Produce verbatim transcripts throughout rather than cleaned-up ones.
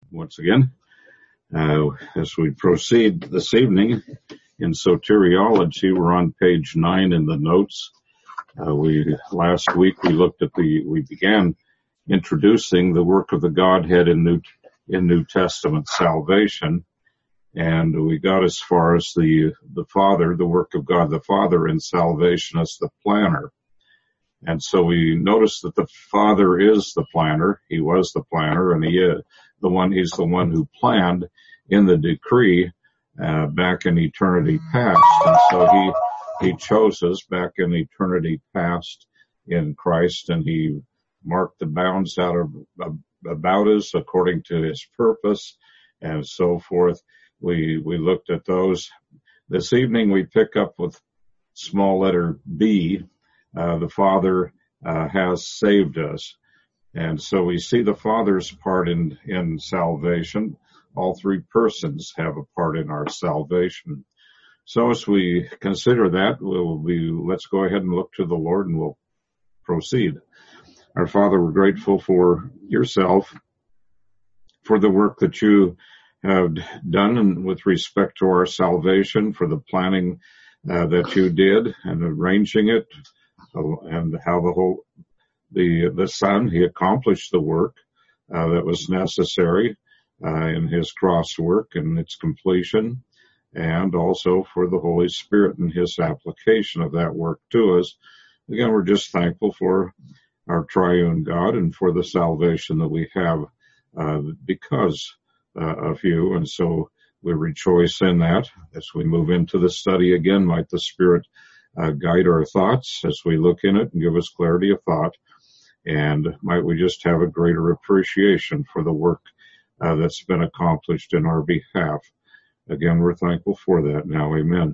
once again. Uh, as we proceed this evening in soteriology, we're on page nine in the notes. Uh, we last week we looked at the we began introducing the work of the Godhead in New in New Testament salvation, and we got as far as the the Father, the work of God the Father in salvation as the planner. And so we noticed that the Father is the planner. He was the planner, and he is the one. He's the one who planned in the decree uh, back in eternity past. And so he he chose us back in eternity past in Christ, and he marked the bounds out of, of about us according to his purpose, and so forth. We we looked at those. This evening we pick up with small letter B. Uh, the Father uh, has saved us. And so we see the Father's part in, in salvation. All three persons have a part in our salvation. So as we consider that, we'll be, let's go ahead and look to the Lord and we'll proceed. Our Father, we're grateful for yourself, for the work that you have done and with respect to our salvation, for the planning uh, that you did and arranging it. And how the whole, the, the Son, he accomplished the work, uh, that was necessary, uh, in his cross work and its completion, and also for the Holy Spirit and his application of that work to us. Again, we're just thankful for our triune God and for the salvation that we have, uh, because, uh, of you. And so we rejoice in that. As we move into the study again, might the Spirit Uh, guide our thoughts as we look in it and give us clarity of thought. And might we just have a greater appreciation for the work uh, that's been accomplished in our behalf. Again, we're thankful for that now. Amen.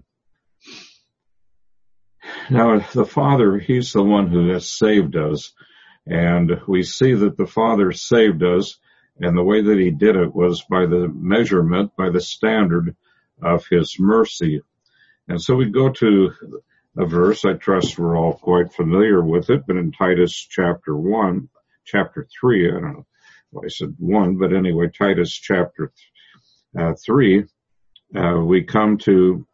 Now, the Father, he's the one who has saved us. And we see that the Father saved us, and the way that he did it was by the measurement, by the standard of his mercy. And so we go to a verse, I trust we're all quite familiar with it, but in Titus chapter one, chapter three, I don't know why I said one, but anyway, Titus chapter uh, three, uh, we come to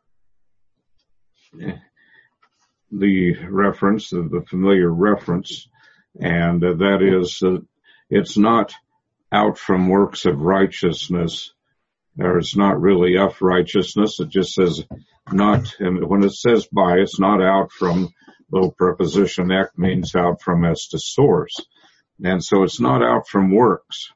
the reference, the familiar reference, and uh, that is, uh, it's not out from works of righteousness, or it's not really of righteousness. It just says not, and when it says by, it's not out from, the preposition ek means out from as to source. And so it's not out from works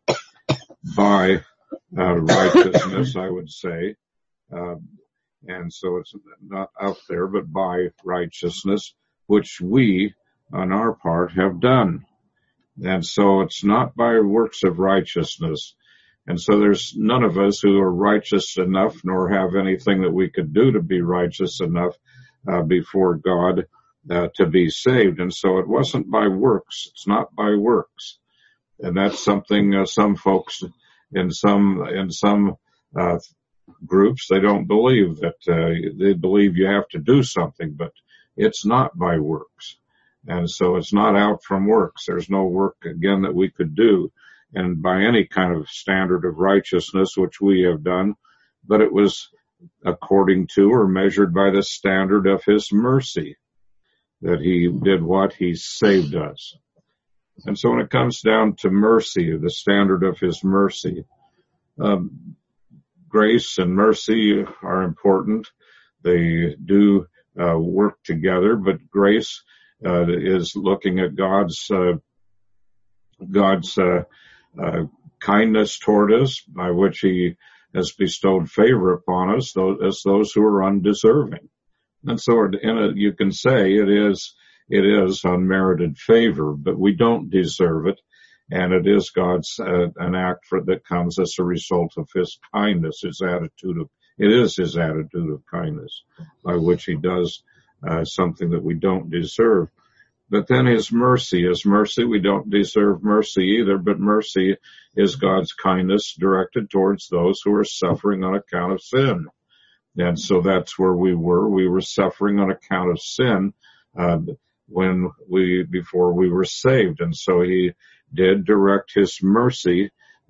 by uh, righteousness, I would say. Uh, and so it's not out there, but by righteousness, which we, on our part, have done. And so it's not by works of righteousness. And so there's none of us who are righteous enough, nor have anything that we could do to be righteous enough uh, before God uh, to be saved. And so it wasn't by works. It's not by works. And that's something uh, some folks in some in some uh, groups, they don't believe that. Uh, they believe you have to do something, but it's not by works. And so it's not out from works. There's no work, again, that we could do, and by any kind of standard of righteousness which we have done, but it was according to or measured by the standard of his mercy that he did what? He saved us. And so when it comes down to mercy, the standard of his mercy, um, grace and mercy are important. They do uh, work together, but grace uh, is looking at God's uh, God's uh, Uh, kindness toward us, by which he has bestowed favor upon us, those, as those who are undeserving. And so in it, you can say it is, it is unmerited favor, but we don't deserve it. And it is God's, uh, an act for, that comes as a result of his kindness, his attitude of, it is his attitude of kindness by which he does, uh, something that we don't deserve. But then his mercy, his mercy, we don't deserve mercy either, but mercy is God's kindness directed towards those who are suffering on account of sin. And so that's where we were. We were suffering on account of sin, uh, when we, before we were saved. And so he did direct his mercy,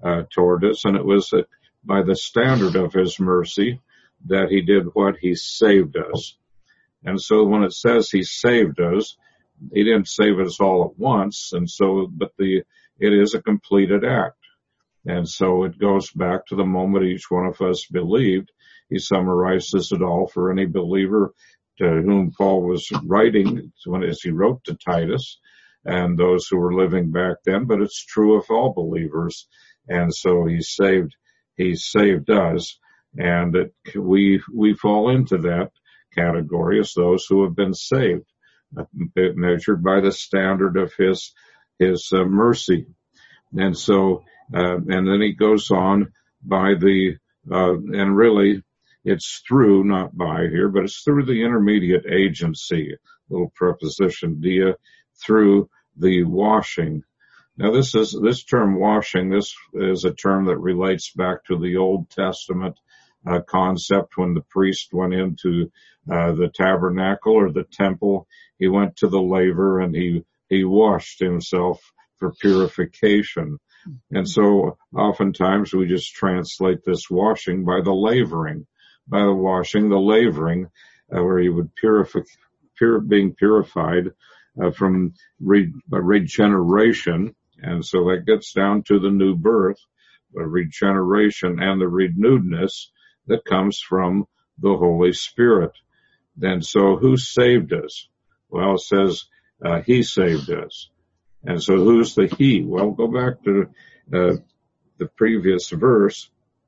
uh, toward us, and it was uh, by the standard of his mercy that he did what? He saved us. And so when it says he saved us, he didn't save us all at once, and so, but the, it is a completed act. And so it goes back to the moment each one of us believed. He summarizes it all for any believer to whom Paul was writing when, as he wrote to Titus and those who were living back then, but it's true of all believers. And so he saved, he saved us, and it, we, we fall into that category as those who have been saved, measured by the standard of his, his uh, mercy. And so, uh, and then he goes on by the, uh, and really it's through, not by here, but it's through the intermediate agency, little preposition, dia, through the washing. Now this is, this term washing, this is a term that relates back to the Old Testament uh, concept when the priest went into uh, the tabernacle or the temple. He went to the laver and he, he washed himself for purification. And so oftentimes we just translate this washing by the lavering, by the washing, the lavering, uh, where he would purify, pure, being purified uh, from re, uh, regeneration. And so that gets down to the new birth, the regeneration and the renewedness that comes from the Holy Spirit. And so who saved us? Well, it says uh, he saved us. And so who's the he? Well, go back to uh, the previous verse,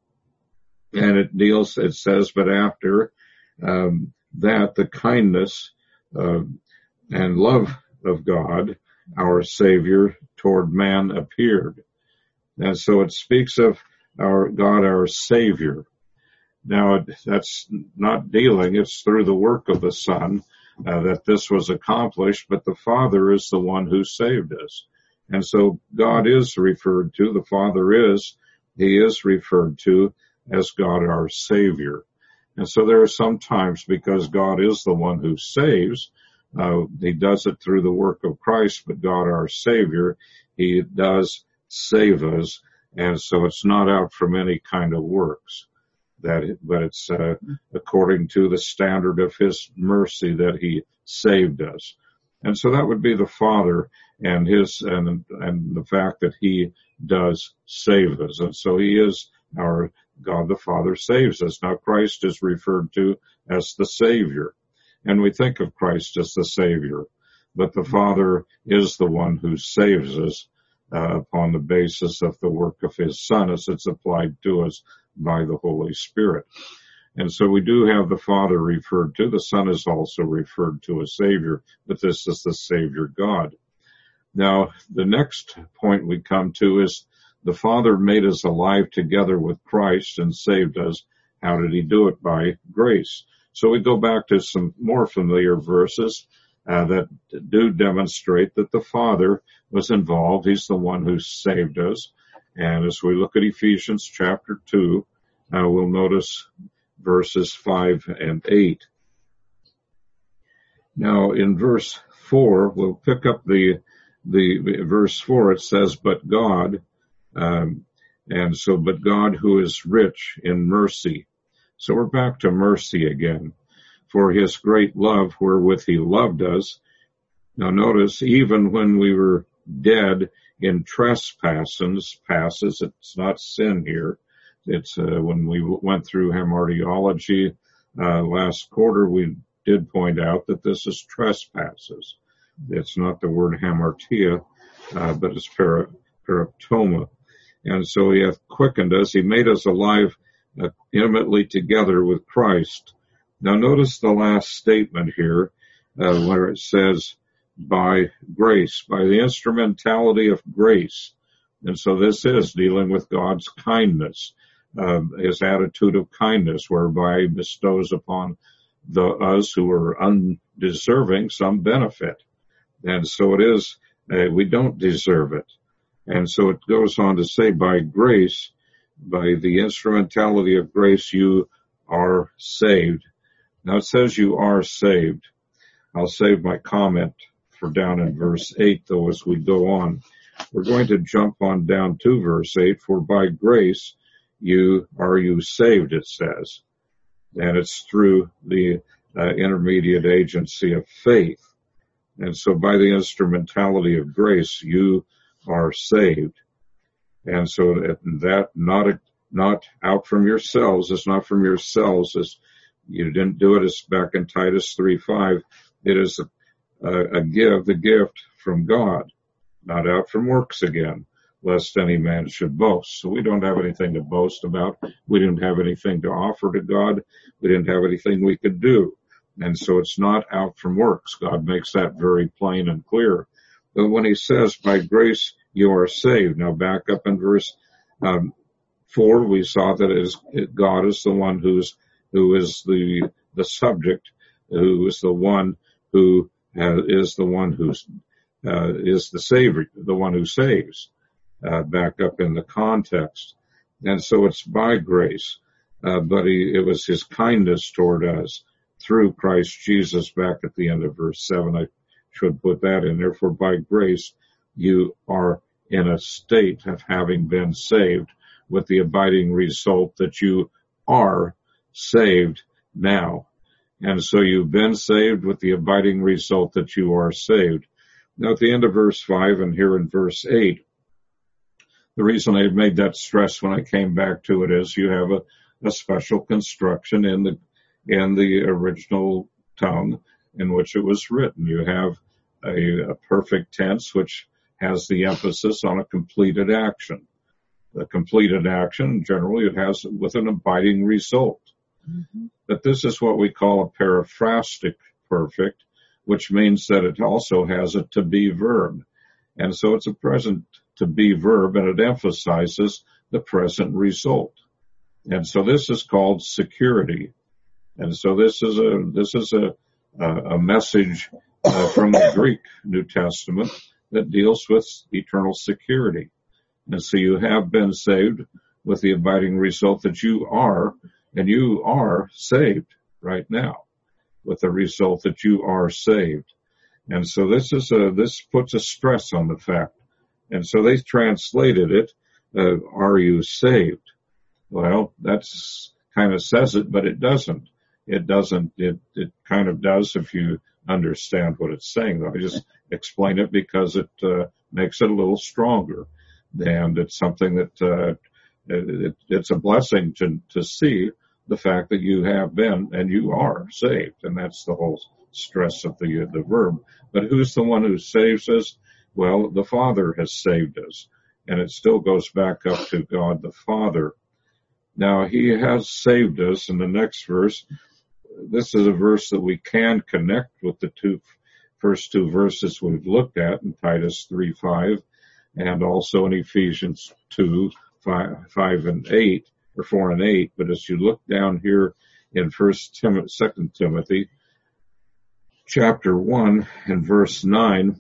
and it deals, it says, but after um, that, the kindness uh, and love of God, our Savior, toward man appeared. And so it speaks of our God, our Savior. Now, that's not dealing, it's through the work of the Son uh, that this was accomplished, but the Father is the one who saved us. And so God is referred to, the Father is, he is referred to as God our Savior. And so there are some times, because God is the one who saves, uh, he does it through the work of Christ, but God our Savior, he does save us. And so it's not out from any kind of works, that, it, but it's uh, according to the standard of his mercy that he saved us. And so that would be the Father and his, and, and the fact that he does save us. And so he is our God the Father saves us. Now Christ is referred to as the Savior, and we think of Christ as the Savior, but the Father is the one who saves us uh, upon the basis of the work of his Son as it's applied to us by the Holy Spirit. And so we do have the Father referred to. The Son is also referred to as Savior, but this is the Savior God. Now, the next point we come to is the Father made us alive together with Christ and saved us. How did he do it? By grace. So we go back to some more familiar verses uh, that do demonstrate that the Father was involved. He's the one who saved us. And as we look at Ephesians chapter two, uh, we'll notice verses five and eight. Now in verse four, we'll pick up the, the verse four. It says, but God, um, and so, but God who is rich in mercy. So we're back to mercy again. For his great love wherewith he loved us. Now notice, even when we were dead in trespasses, passes, it's not sin here. It's, uh, when we went through hamartiology, uh, last quarter, we did point out that this is trespasses. It's not the word hamartia, uh, but it's para, paraptoma. And so he hath quickened us. He made us alive uh, intimately together with Christ. Now notice the last statement here, uh, where it says, by grace, by the instrumentality of grace. And so this is dealing with God's kindness, uh, his attitude of kindness, whereby he bestows upon the us who are undeserving some benefit. And so it is, uh, we don't deserve it. And so it goes on to say, by grace, by the instrumentality of grace, you are saved. Now it says you are saved. I'll save my comment for down in verse eight, though, as we go on. we're going to jump on down to verse eight. For by grace you are you saved, it says. And it's through the uh, intermediate agency of faith. And so by the instrumentality of grace, you are saved. And so that, that not, a, not out from yourselves, it's not from yourselves, it's, you didn't do it, it's back in Titus three five. It is a, a, a give, the gift from God, not out from works again, lest any man should boast. So we don't have anything to boast about. We didn't have anything to offer to God. We didn't have anything we could do. And so it's not out from works. God makes that very plain and clear. But when he says, by grace you are saved. Now back up in verse um, four, we saw that it is, it, God is the one who's, who is the, the subject, who is the one who uh, is the one who's, uh, is the savior, the one who saves. Uh, back up in the context. And so it's by grace, uh, but he, it was his kindness toward us through Christ Jesus back at the end of verse seven. I should put that in there. For by grace you are in a state of having been saved, with the abiding result that you are saved now. And so you've been saved with the abiding result that you are saved. Now at the end of verse five and here in verse eight, the reason I made that stress when I came back to it is you have a, a special construction in the in the original tongue in which it was written. You have a, a perfect tense which has the emphasis on a completed action. The completed action, generally, it has with an abiding result. Mm-hmm. But this is what we call a periphrastic perfect, which means that it also has a to be verb. And so it's a present to be verb, and it emphasizes the present result. And so this is called security. And so this is a, this is a, a message uh, from the Greek New Testament that deals with eternal security. And so you have been saved with the abiding result that you are, and you are saved right now with the result that you are saved. And so this is a, this puts a stress on the fact. And so they translated it, uh, are you saved? Well, that's kind of says it, but it doesn't. It doesn't, it, it kind of does if you understand what it's saying, though. I just explain it because it, uh, makes it a little stronger. And it's something that, uh, it, it's a blessing to, to see the fact that you have been and you are saved. And that's the whole stress of the, the verb. But who's the one who saves us? Well, the Father has saved us, and it still goes back up to God the Father. Now, he has saved us in the next verse. This is a verse that we can connect with the two first two verses we've looked at in Titus three five, and also in Ephesians two five and eight, or four and eight. But as you look down here in First Timothy, Second Timothy, chapter one and verse nine,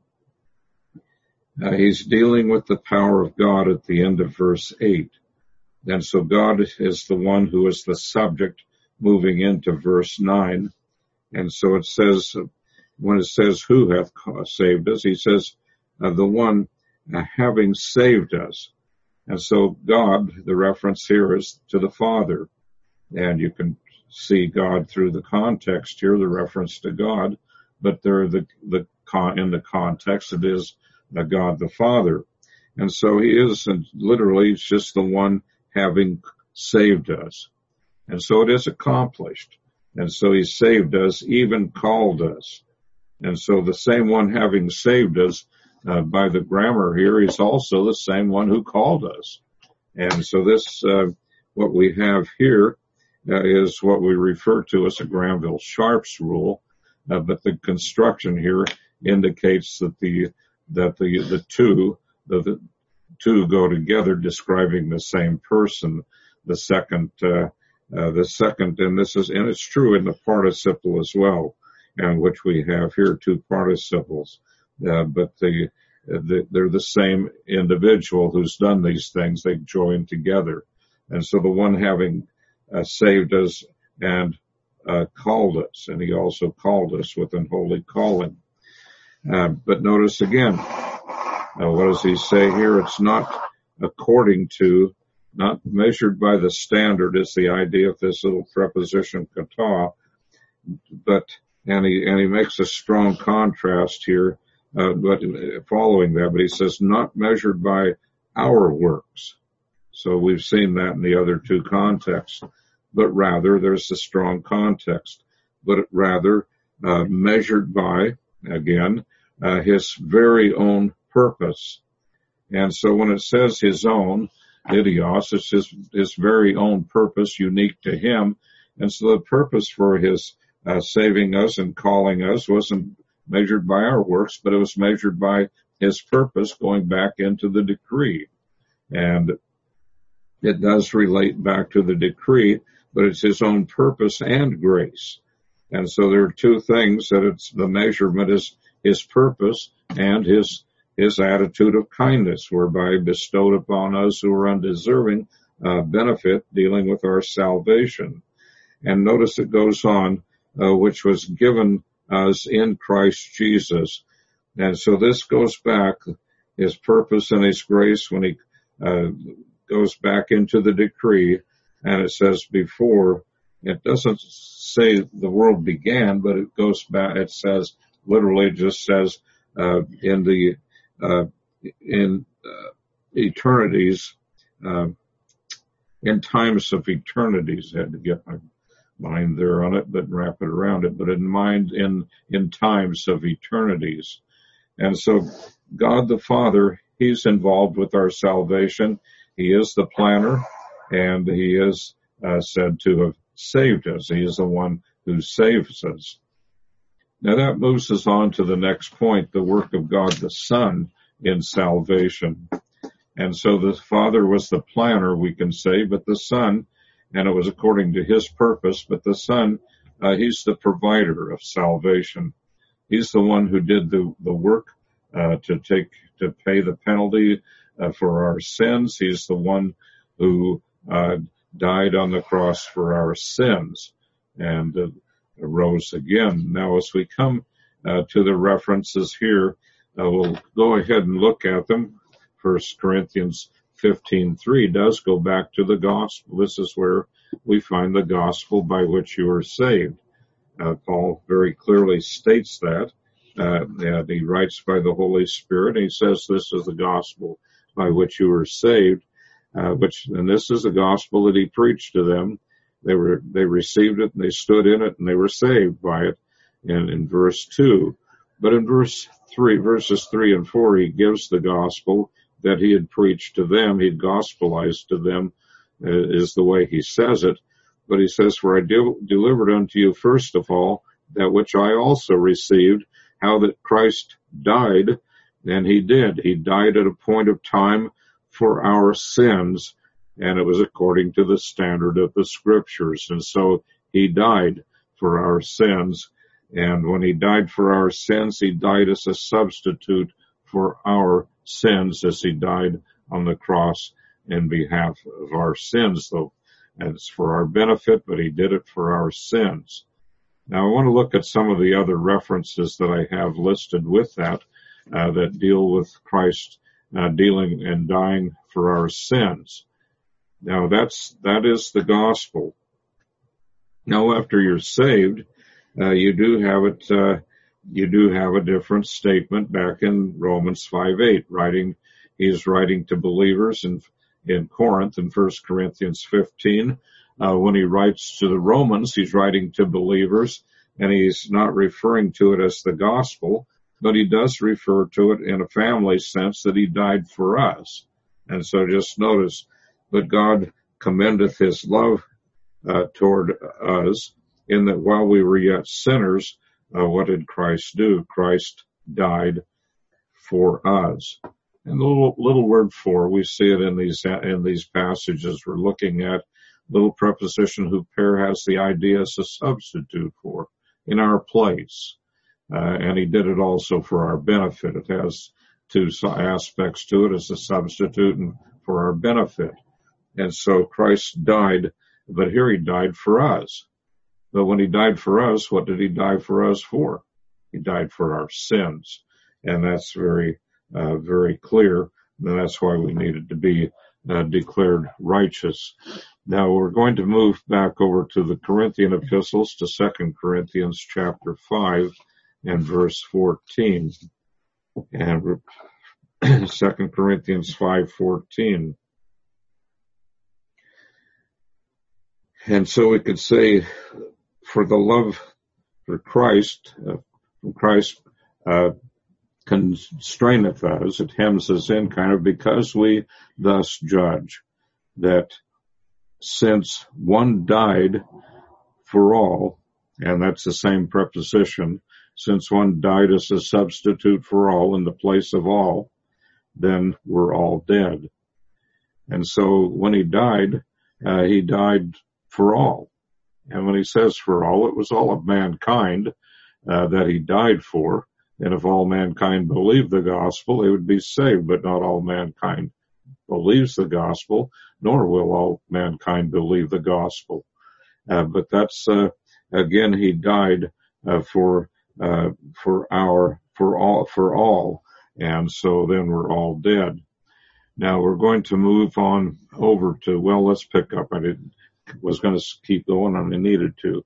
Uh, he's dealing with the power of God at the end of verse eight. And so God is the one who is the subject moving into verse nine. And so it says, when it says who hath saved us, he says, uh, the one uh, having saved us. And so God, the reference here is to the Father. And you can see God through the context here, the reference to God. But there, the, the con, in the context, it is Uh, God the Father. And so he is, and literally, it's just the one having saved us. And so it is accomplished. And so he saved us, even called us. And so the same one having saved us, uh, by the grammar here, is also the same one who called us. And so this, uh, what we have here, uh, is what we refer to as a Granville-Sharp's rule. Uh, but the construction here indicates that the that the, the two, the, the two go together, describing the same person. The second, uh, uh, the second, and this is, and it's true in the participle as well, and which we have here, two participles. Uh, but the, the, they're the same individual who's done these things. They join together. And so the one having uh, saved us and uh, called us, and he also called us with an holy calling. Uh, but notice again, Now, what does he say here? It's not according to, not measured by the standard is the idea of this little preposition kata, but, and he, and he makes a strong contrast here, uh, but following that, but he says not measured by our works. So we've seen that in the other two contexts, but rather there's a strong context, but rather, uh, measured by, again, uh, his very own purpose. And so when it says his own, idios, it's his, his very own purpose, unique to him. And so the purpose for his uh, saving us and calling us wasn't measured by our works, but it was measured by his purpose going back into the decree. And it does relate back to the decree, but it's his own purpose and grace. And so there are two things that it's the measurement is his purpose and his his attitude of kindness, whereby bestowed upon us who are undeserving uh, benefit dealing with our salvation. And notice it goes on, uh, which was given us in Christ Jesus. And so this goes back, his purpose and his grace when he uh, goes back into the decree, and it says before, it doesn't say the world began, but it goes back, it says, literally just says, uh, in the, uh, in, uh, eternities, uh, in times of eternities, I had to get my mind there on it, but wrap it around it, but in mind, in, in times of eternities. And so God the Father, he's involved with our salvation. He is the planner, and he is uh, said to have saved us. He is the one who saves us. Now that moves us on to the next point, the work of God the Son in salvation. And so the Father was the planner, we can say, but the Son, and it was according to his purpose, but the Son, uh, he's the provider of salvation. He's the one who did the, the work uh, to take, to pay the penalty uh, for our sins. He's the one who uh, died on the cross for our sins and uh, rose again. Now, as we come uh, to the references here, uh, we'll go ahead and look at them. First Corinthians fifteen three does go back to the gospel. This is where we find the gospel by which you are saved. Uh, Paul very clearly states that. Uh, and he writes by the Holy Spirit. He says this is the gospel by which you are saved, uh, which, and this is the gospel that he preached to them. They were, they received it and they stood in it and they were saved by it in, in verse two. But in verse three, verses three and four, he gives the gospel that he had preached to them. He'd gospelized to them, uh, is the way he says it. But he says, for I de- delivered unto you first of all that which I also received, how that Christ died, and he did. He died at a point of time for our sins, and it was according to the standard of the scriptures. And so he died for our sins. And when he died for our sins, he died as a substitute for our sins, as he died on the cross in behalf of our sins, though. And it's for our benefit, but he did it for our sins. Now I want to look at some of the other references that I have listed with that, uh, that deal with Christ, uh, dealing and dying for our sins. Now that's, that is the gospel. Now after you're saved, uh, you do have it, uh, you do have a different statement back in Romans five eight, writing, he's writing to believers in, in Corinth in First Corinthians fifteen. Uh, when he writes to the Romans, he's writing to believers, and he's not referring to it as the gospel, but he does refer to it in a family sense that he died for us. And so just notice, but God commendeth his love uh, toward us in that while we were yet sinners, uh, what did Christ do? Christ died for us. And the little, little word for, we see it in these, in these passages we're looking at. Little preposition who pair has the idea as a substitute for, in our place. Uh, and he did it also for our benefit. It has two aspects to it as a substitute and for our benefit. And so Christ died, but here he died for us. But when he died for us, what did he die for us for? He died for our sins. And that's very uh, very clear. And that's why we needed to be uh, declared righteous. Now we're going to move back over to the Corinthian epistles, to Second Corinthians chapter five and verse fourteen. And Second Corinthians five fourteen. And so we could say, for the love for Christ, uh, from Christ uh, constraineth us, it hems us in, kind of, because we thus judge that since one died for all, and that's the same preposition, since one died as a substitute for all in the place of all, then we're all dead. And so when he died, uh, he died for all. And when he says for all, it was all of mankind uh, that he died for. And if all mankind believed the gospel, they would be saved. But not all mankind believes the gospel, nor will all mankind believe the gospel. Uh, but that's, uh, again, he died uh, for uh, for our for all for all, and so then we're all dead. Now we're going to move on over to, well, let's pick up. I didn't, was going to keep going, and I needed to.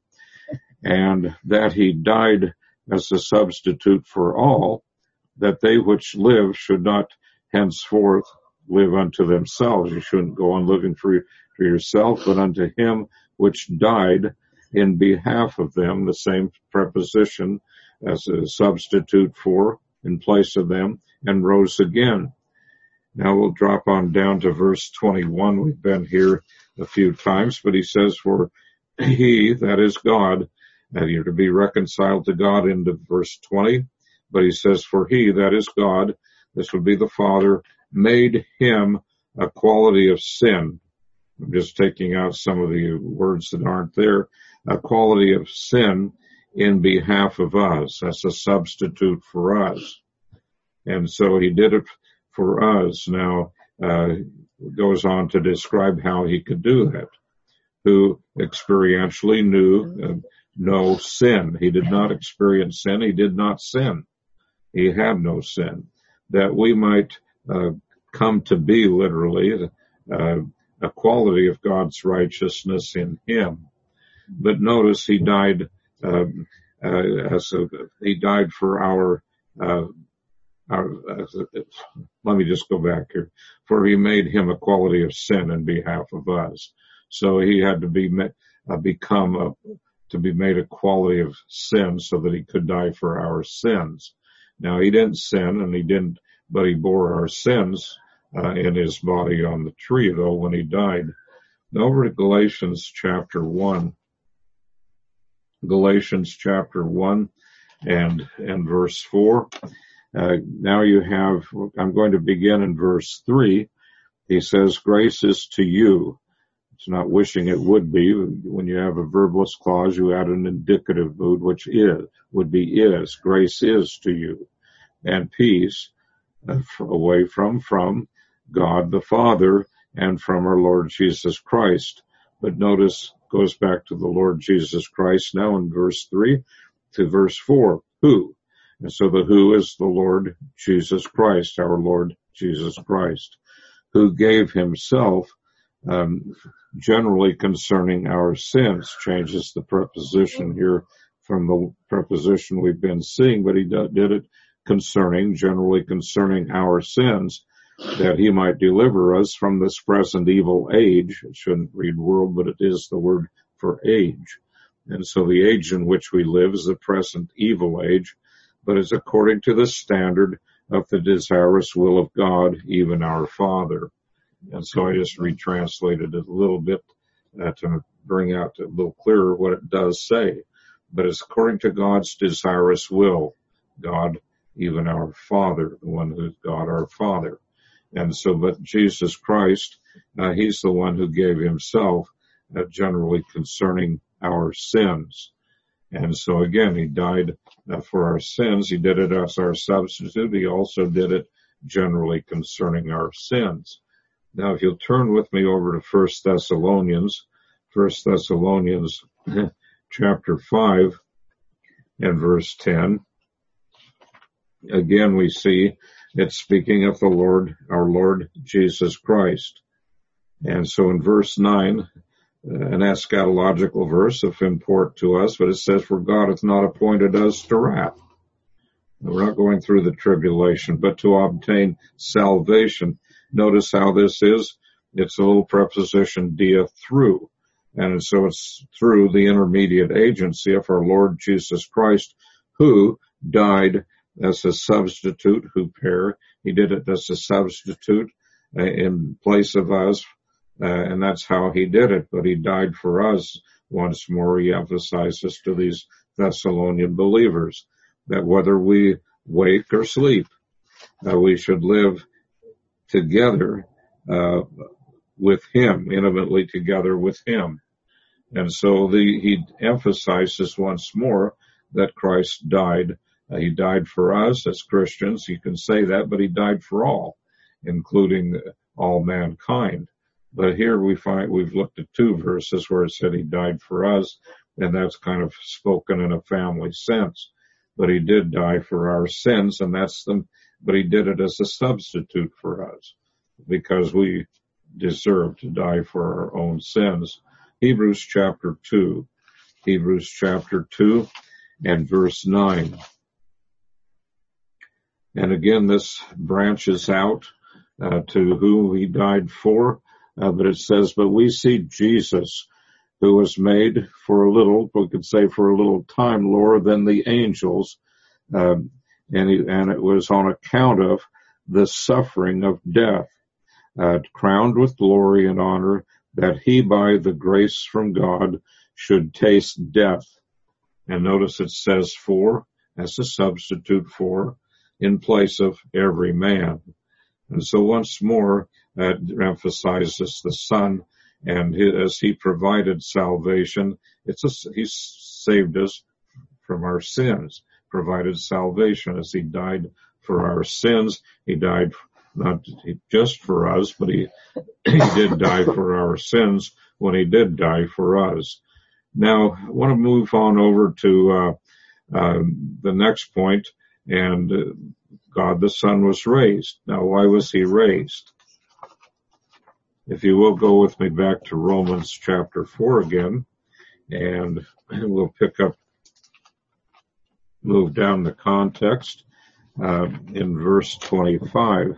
And that he died as a substitute for all, that they which live should not henceforth live unto themselves. You shouldn't go on living for, for yourself, but unto him which died in behalf of them, the same preposition as a substitute for, in place of them, and rose again. Now we'll drop on down to verse twenty-one. We've been here a few times, but he says, for he, that is God, and you're to be reconciled to God into verse twenty, but he says, for he, that is God, this would be the Father, made him a quality of sin. I'm just taking out some of the words that aren't there. A quality of sin in behalf of us. That's a substitute for us. And so he did it for us. Now, uh, goes on to describe how he could do that. Who experientially knew uh, no sin. He did not experience sin. He did not sin. He had no sin. That we might uh, come to be, literally, uh, a quality of God's righteousness in him. But notice he died, uh, uh, as a, he died for our, uh, our, uh, let me just go back here. For he made him a quality of sin in behalf of us. So he had to be, uh, become a, to be made a quality of sin so that he could die for our sins. Now he didn't sin, and he didn't, but he bore our sins, uh, in his body on the tree, though, when he died. Now over to Galatians chapter one. Galatians chapter one and, and verse four. Uh, now you have, I'm going to begin in verse three. He says, grace is to you. It's not wishing it would be. When you have a verbless clause, you add an indicative mood, which is, would be is. Grace is to you. And peace, uh, away from, from God the Father and from our Lord Jesus Christ. But notice, goes back to the Lord Jesus Christ now in verse three to verse four. Who? And so the who is the Lord Jesus Christ, our Lord Jesus Christ, who gave himself, um, generally concerning our sins. Changes the preposition here from the preposition we've been seeing, but he did it concerning, generally concerning our sins, that he might deliver us from this present evil age. It shouldn't read world, but it is the word for age. And so the age in which we live is the present evil age, but is according to the standard of the desirous will of God, even our Father. And so I just retranslated it a little bit uh, to bring out a little clearer what it does say. But it's according to God's desirous will, God, even our Father, the one who's God, our Father. And so, but Jesus Christ, uh, he's the one who gave himself, uh, generally concerning our sins. And so again, he died uh, for our sins. He did it as our substitute. He also did it generally concerning our sins. Now, if you'll turn with me over to First Thessalonians, First Thessalonians chapter five and verse ten. Again, we see It's speaking of the Lord, our Lord Jesus Christ. And so in verse nine, an eschatological verse of import to us, but it says, for God hath not appointed us to wrath. We're not going through the tribulation, but to obtain salvation. Notice how this is. It's a little preposition, dia, through. And so it's through the intermediate agency of our Lord Jesus Christ, who died as a substitute, who pair. He did it as a substitute uh, in place of us, uh, and that's how he did it. But he died for us. Once more, he emphasizes to these Thessalonian believers that whether we wake or sleep, uh, we should live together uh, with him, intimately together with him. And so the, he emphasizes once more that Christ died. Uh, he died for us as Christians. You can say that, but he died for all, including all mankind. But here we find, we've looked at two verses where it said he died for us, and that's kind of spoken in a family sense. But he did die for our sins, and that's them, but he did it as a substitute for us, because we deserve to die for our own sins. Hebrews chapter two, Hebrews chapter two and verse nine. And again, this branches out uh, to who he died for, uh, but it says, but we see Jesus, who was made for a little, we could say for a little time, lower than the angels, um, and, he, and it was on account of the suffering of death, uh, crowned with glory and honor, that he by the grace from God should taste death. And notice it says for, as a substitute for, in place of every man. And so once more, that emphasizes the Son, and his, as he provided salvation, it's a, he saved us from our sins, provided salvation as he died for our sins. He died not just for us, but he, he did die for our sins when he did die for us. Now, I want to move on over to uh, uh, the next point, and uh, God the Son was raised. Now, why was he raised? If you will go with me back to Romans chapter four again, and we'll pick up, move down the context uh, in verse twenty-five.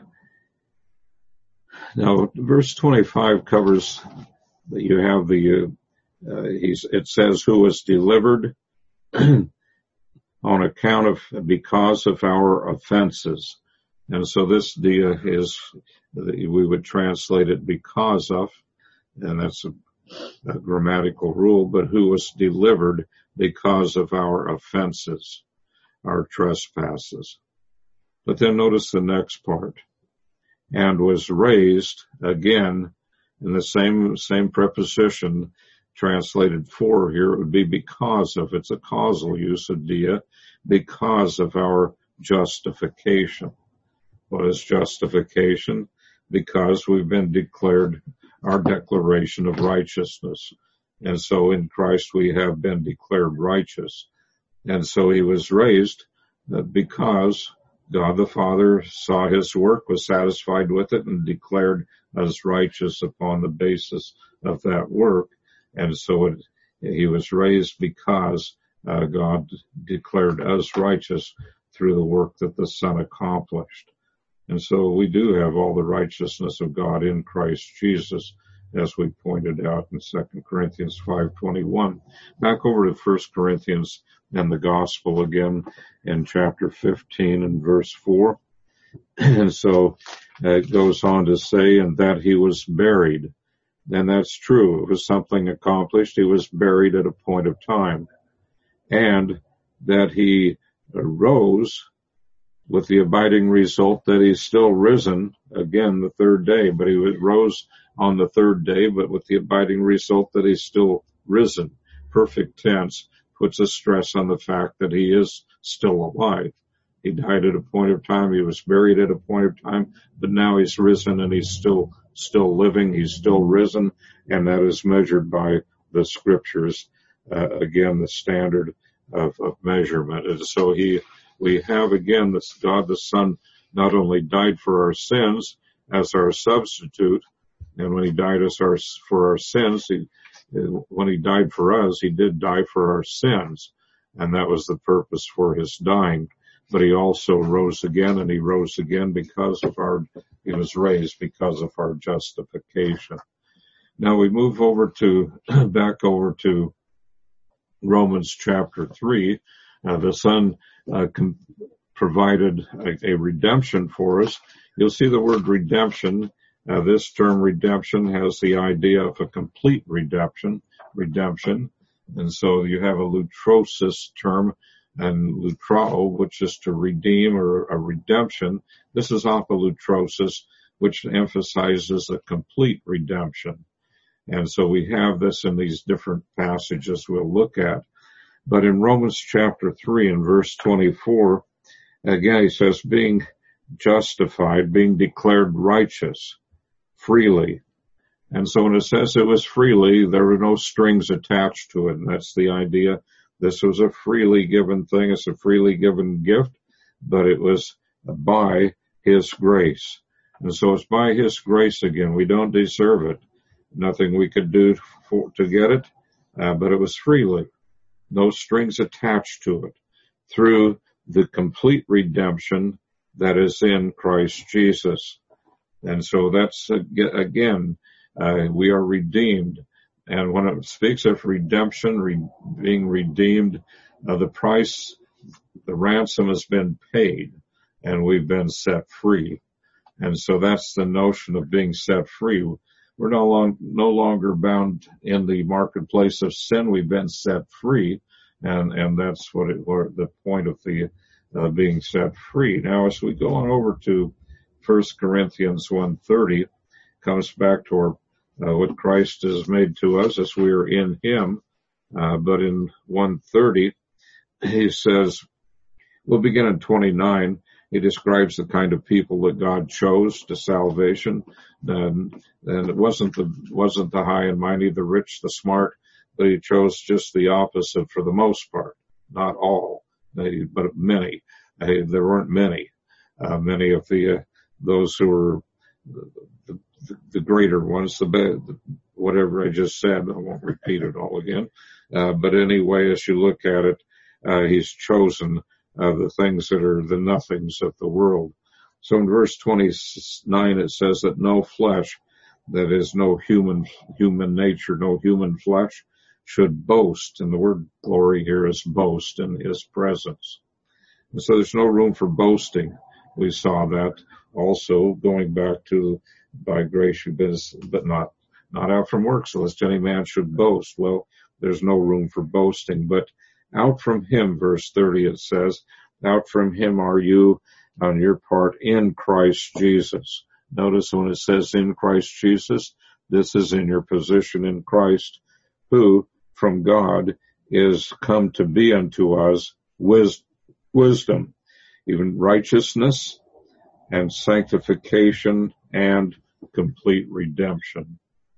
Now, verse twenty-five covers that you have the, uh, uh, he's, it says, who was delivered on account of, because of our offenses. And so this dia is, we would translate it because of, and that's a, a grammatical rule, but who was delivered because of our offenses, our trespasses. But then notice the next part. And was raised, again, in the same, same preposition translated for here, it would be because of, it's a causal use of dia, because of our justification. What is justification? Because we've been declared our declaration of righteousness. And so in Christ we have been declared righteous. And so he was raised because God the Father saw his work, was satisfied with it, and declared us righteous upon the basis of that work. And so it, he was raised because uh, God declared us righteous through the work that the Son accomplished. And so we do have all the righteousness of God in Christ Jesus, as we pointed out in Second Corinthians five twenty-one. Back over to First Corinthians and the Gospel again in chapter fifteen and verse four. And so uh, it goes on to say, and that he was buried. And that's true. It was something accomplished. He was buried at a point of time. And that he arose with the abiding result that he's still risen again the third day. But he rose on the third day, but with the abiding result that he's still risen. Perfect tense puts a stress on the fact that he is still alive. He died at a point of time. He was buried at a point of time, but now he's risen and he's still, still living. He's still risen, and that is measured by the scriptures. Uh, again, the standard of, of measurement. And so he, we have again this God the Son not only died for our sins as our substitute, and when he died as our, for our sins, he, when he died for us, he did die for our sins, and that was the purpose for his dying. But he also rose again, and he rose again because of our, he was raised because of our justification. Now we move over to, back over to Romans chapter three. Uh, the Son uh, com- provided a, a redemption for us. You'll see the word redemption. Uh, this term redemption has the idea of a complete redemption, redemption. And so you have a lutrosis term and lutrao, which is to redeem or a redemption. This is apolutrosis, which emphasizes a complete redemption. And so we have this in these different passages we'll look at. But in Romans chapter three and verse twenty-four, again, he says, being justified, being declared righteous freely. And so when it says it was freely, there were no strings attached to it. And that's the idea. This was a freely given thing. It's a freely given gift, but it was by his grace. And so it's by his grace again. We don't deserve it. Nothing we could do for, to get it, uh, but it was freely. No strings attached to it through the complete redemption that is in Christ Jesus. And so that's, again, uh, we are redeemed. And when it speaks of redemption, re- being redeemed, uh, the price, the ransom has been paid, and we've been set free. And so that's the notion of being set free. We're no, long, no longer bound in the marketplace of sin. We've been set free, and, and that's what it, what the point of the uh, being set free. Now, as we go on over to First Corinthians one thirty, comes back to our, uh, what Christ has made to us as we are in him. Uh, but in one thirty, he says, we'll begin in twenty-nine. He describes the kind of people that God chose to salvation. And, and it wasn't the, wasn't the high and mighty, the rich, the smart, but he chose just the opposite for the most part. Not all, they, but many. They, there weren't many. Uh, many of the, uh, those who were the, the, the greater ones, the, the whatever I just said, I won't repeat it all again. Uh, but anyway, as you look at it, uh, he's chosen Uh, the things that are the nothings of the world. So in verse twenty-nine, it says that no flesh, that is no human, human nature, no human flesh should boast. And the word glory here is boast in his presence. And so there's no room for boasting. We saw that also going back to by grace you've been, but not, not out from works, lest any man should boast. Well, there's no room for boasting, but out from him, verse thirty, it says, out from him are you on your part in Christ Jesus. Notice when it says in Christ Jesus, this is in your position in Christ, who from God is come to be unto us wis- wisdom, even righteousness and sanctification and complete redemption.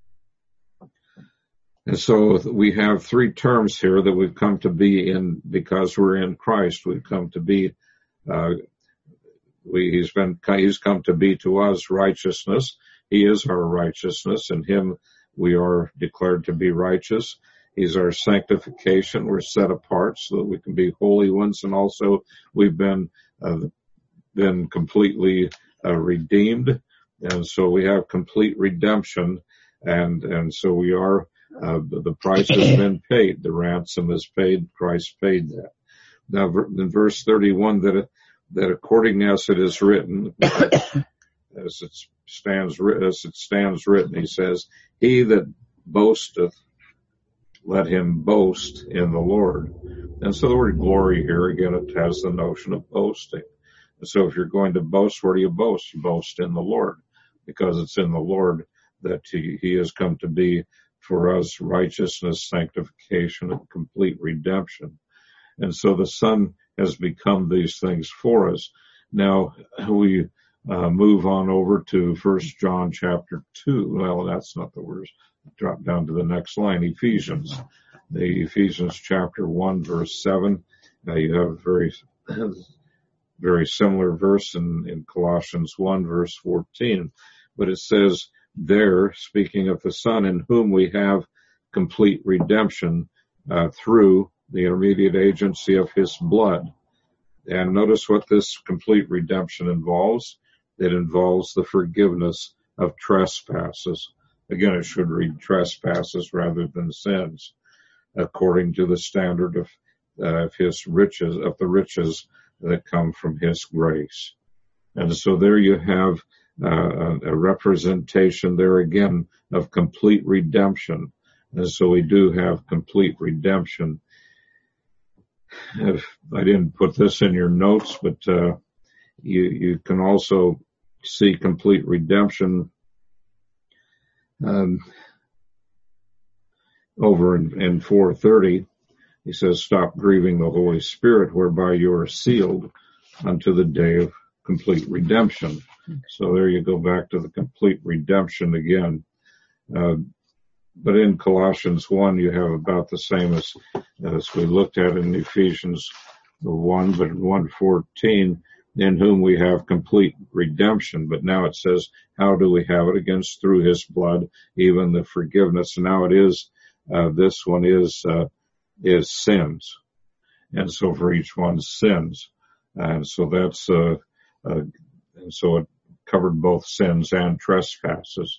And so we have three terms here that we've come to be in because we're in Christ. We've come to be, uh, we, he's been, he's come to be to us righteousness. He is our righteousness. In him we are declared to be righteous. He's our sanctification. We're set apart so that we can be holy ones. And also we've been, uh, been completely, uh, redeemed. And so we have complete redemption. And, and so we are, Uh, the, the price has been paid. The ransom is paid. Christ paid that. Now, in verse thirty-one, that that according as it is written, as it stands as it stands written, he says, "He that boasteth, let him boast in the Lord." And so the word glory here again, it has the notion of boasting. And so if you're going to boast, where do you boast? You boast in the Lord, because it's in the Lord that he, he has come to be for us righteousness, sanctification, and complete redemption. And so the Son has become these things for us. Now we uh, move on over to First John chapter two. Well, that's not the words. Drop down to the next line, Ephesians. The Ephesians chapter one, verse seven. Now you have very, very similar verse in, in Colossians one, verse fourteen. But it says there, speaking of the Son, in whom we have complete redemption uh, through the intermediate agency of his blood. And notice what this complete redemption involves. It involves the forgiveness of trespasses. Again, it should read trespasses rather than sins, according to the standard of, uh, of his riches, of the riches that come from his grace. And so there you have uh, a representation there again of complete redemption. And so we do have complete redemption. If I didn't put this in your notes, but uh, you, you can also see complete redemption um, over in, in four thirty. He says, stop grieving the Holy Spirit, whereby you are sealed unto the day of complete redemption. So there you go back to the complete redemption again. Uh, but in Colossians one, you have about the same as, as we looked at in Ephesians one, but in one fourteen, in whom we have complete redemption. But now it says, how do we have it? Against through his blood, even the forgiveness. And now it is, uh, this one is, uh, is sins. And so for each one's sins. And so that's, uh, uh, and so it covered both sins and trespasses.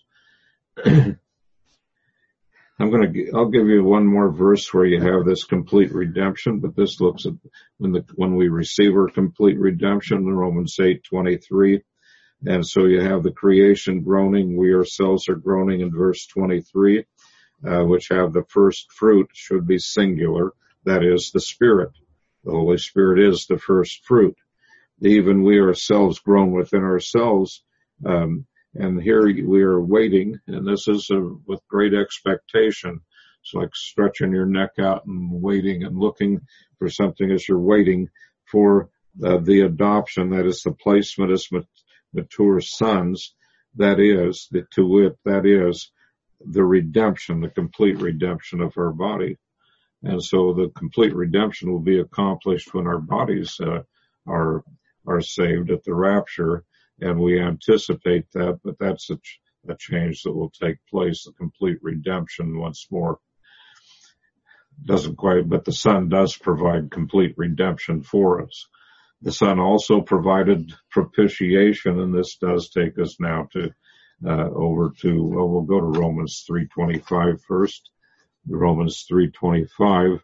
I'm going to, I'll give you one more verse where you have this complete redemption, but this looks at when the, when we receive our complete redemption in Romans eight twenty-three. And so you have the creation groaning. We ourselves are groaning in verse twenty-three, uh, which have the first fruit should be singular. That is the Spirit. The Holy Spirit is the first fruit. Even we ourselves groan within ourselves, um, and here we are waiting, and this is a, with great expectation. It's like stretching your neck out and waiting and looking for something as you're waiting for uh, the adoption, that is the placement as mature sons, that is, the, to wit, that is the redemption, the complete redemption of our body. And so the complete redemption will be accomplished when our bodies uh, are are saved at the rapture. And we anticipate that, but that's a, ch- a change that will take place, the complete redemption once more. Doesn't quite, but the Son does provide complete redemption for us. The Son also provided propitiation, and this does take us now to, uh, over to, well, we'll go to Romans three twenty-five first. Romans three twenty-five.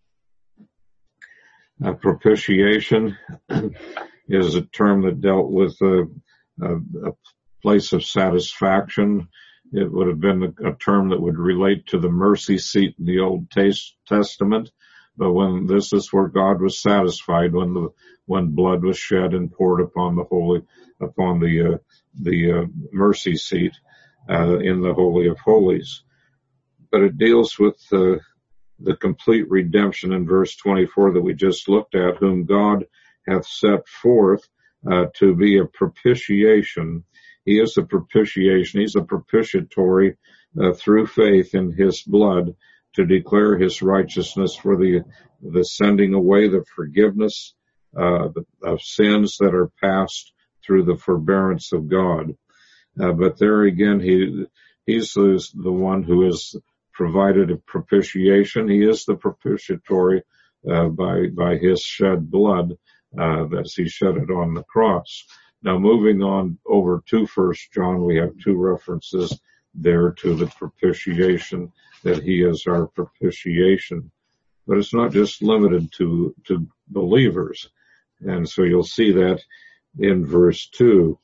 Uh, propitiation is a term that dealt with a, a, a place of satisfaction. It would have been a, a term that would relate to the mercy seat in the Old Testament. But when this is where God was satisfied, when the when blood was shed and poured upon the holy, upon the uh, the uh, mercy seat uh, in the Holy of Holies. But it deals with uh, the complete redemption in verse twenty-four that we just looked at, whom God hath set forth uh, to be a propitiation. He is a propitiation. He's a propitiatory uh, through faith in his blood to declare his righteousness for the the sending away, the forgiveness uh, of sins that are passed through the forbearance of God. Uh, but there again, he he's the, the one who is provided a propitiation. He is the propitiatory uh, by by his shed blood, uh, as he shed it on the cross. Now, moving on over to First John, we have two references there to the propitiation, that he is our propitiation. But it's not just limited to to believers, and so you'll see that in verse two.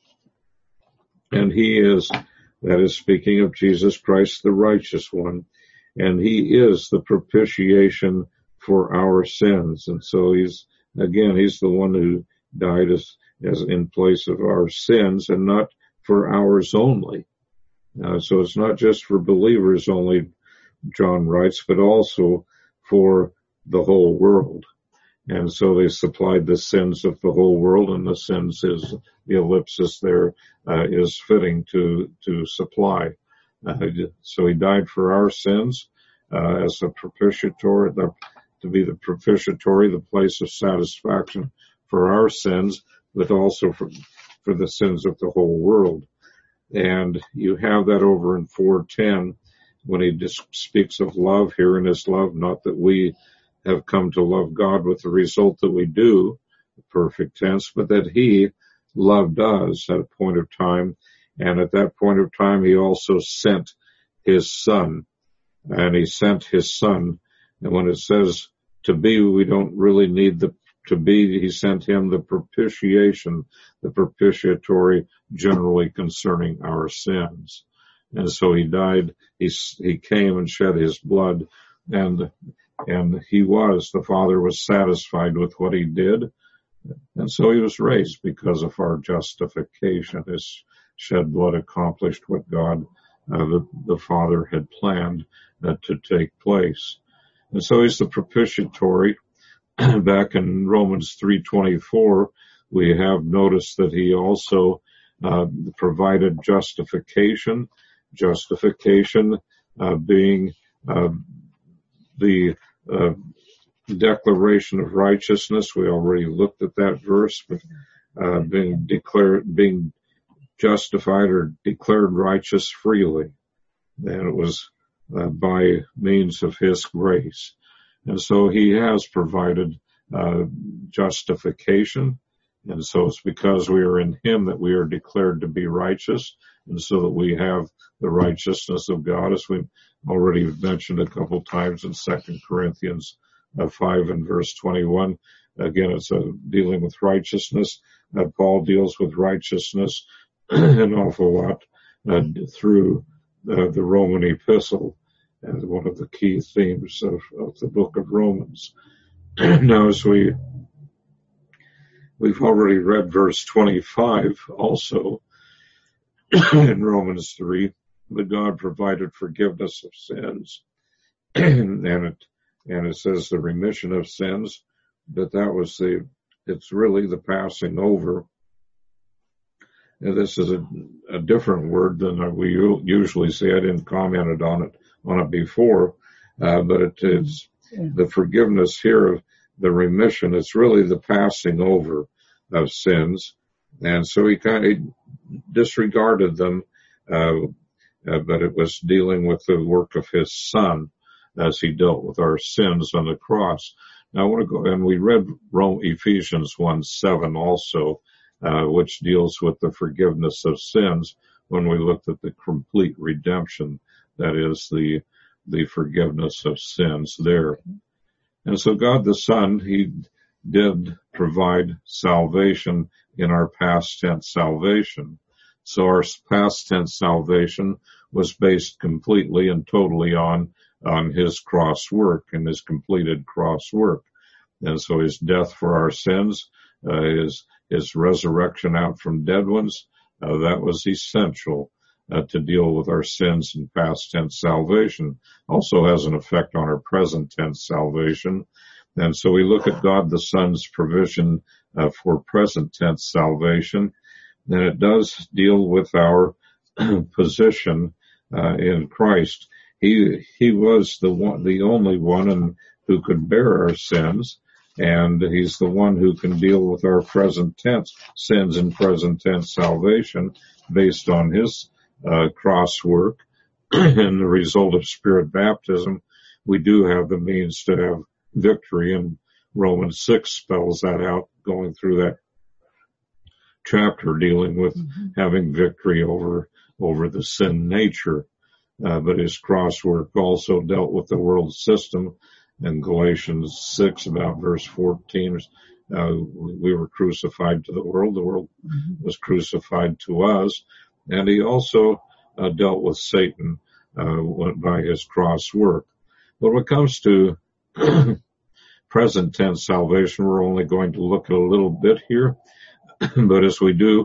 And he is, that is speaking of Jesus Christ, the righteous one. And he is the propitiation for our sins. And so he's, again, he's the one who died as, as in place of our sins and not for ours only. Uh, so it's not just for believers only, John writes, but also for the whole world. And so they supplied the sins of the whole world, and the sins is, the ellipsis there, uh, is fitting to, to supply. Uh, so he died for our sins, uh, as a propitiatory, the, to be the propitiatory, the place of satisfaction for our sins, but also for, for the sins of the whole world. And you have that over in four ten when he just speaks of love here in his love, not that we have come to love God with the result that we do, perfect tense, but that he loved us at a point of time. And at that point of time, he also sent his son, and he sent his son. And when it says to be, we don't really need the to be. He sent him the propitiation, the propitiatory generally concerning our sins. And so he died, he, he came and shed his blood, and, and he was, the Father was satisfied with what he did. And so he was raised because of our justification. His shed blood accomplished what God, uh, the, the Father had planned uh, to take place. And so he's the propitiatory. Back in Romans three twenty-four, we have noticed that he also uh, provided justification, justification uh, being uh, the uh, declaration of righteousness. We already looked at that verse, but uh, being declared, being justified or declared righteous freely. And it was uh, by means of his grace. And so he has provided uh, justification. And so it's because we are in him that we are declared to be righteous, and so that we have the righteousness of God, as we already mentioned a couple times in Second Corinthians uh, five and verse twenty-one. Again, it's uh, dealing with righteousness. Uh, Paul deals with righteousness an awful lot uh, through uh, the Roman epistle, as one of the key themes of, of the book of Romans. Now, as we, we've already read verse twenty-five also in Romans three, that God provided forgiveness of sins. and it, and it says the remission of sins, but that was the, it's really the passing over. And this is a, a different word than we usually say. I didn't comment on it on it before, uh, but it, it's yeah. The forgiveness here of the remission. It's really the passing over of sins, and so he kind of disregarded them, uh, uh, but it was dealing with the work of his son as he dealt with our sins on the cross. Now I want to go, and we read Rome, Ephesians one seven also, uh, which deals with the forgiveness of sins when we looked at the complete redemption. That is the, the forgiveness of sins there. And so God the Son, he did provide salvation in our past tense salvation. So our past tense salvation was based completely and totally on, on his cross work and his completed cross work. And so his death for our sins, uh, his, his resurrection out from dead ones, uh, that was essential. Uh, to deal with our sins and past tense salvation. Also has an effect on our present tense salvation. And so we look at God the Son's provision uh, for present tense salvation, and it does deal with our position uh, in Christ. He he was the one, the only one who could bear our sins, and he's the one who can deal with our present tense sins and present tense salvation based on his Uh, cross work and the result of spirit baptism. We do have the means to have victory, and Romans six spells that out, going through that chapter dealing with mm-hmm. having victory over over the sin nature. Uh, but his cross work also dealt with the world system. In Galatians six, about verse fourteen, uh, we were crucified to the world. The world mm-hmm. was crucified to us. And he also uh, dealt with Satan uh, by his cross work. But when it comes to present tense salvation, we're only going to look at a little bit here. But as we do,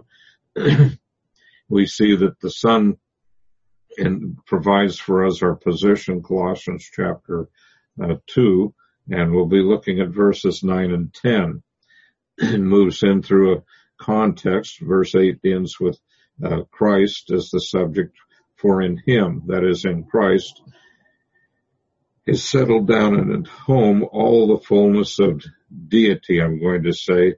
we see that the Son in, provides for us our position, Colossians chapter uh, two, and we'll be looking at verses nine and ten. It moves in through a context. Verse eight ends with Uh, Christ as the subject, for in him, that is in Christ, is settled down and at home all the fullness of deity, I'm going to say,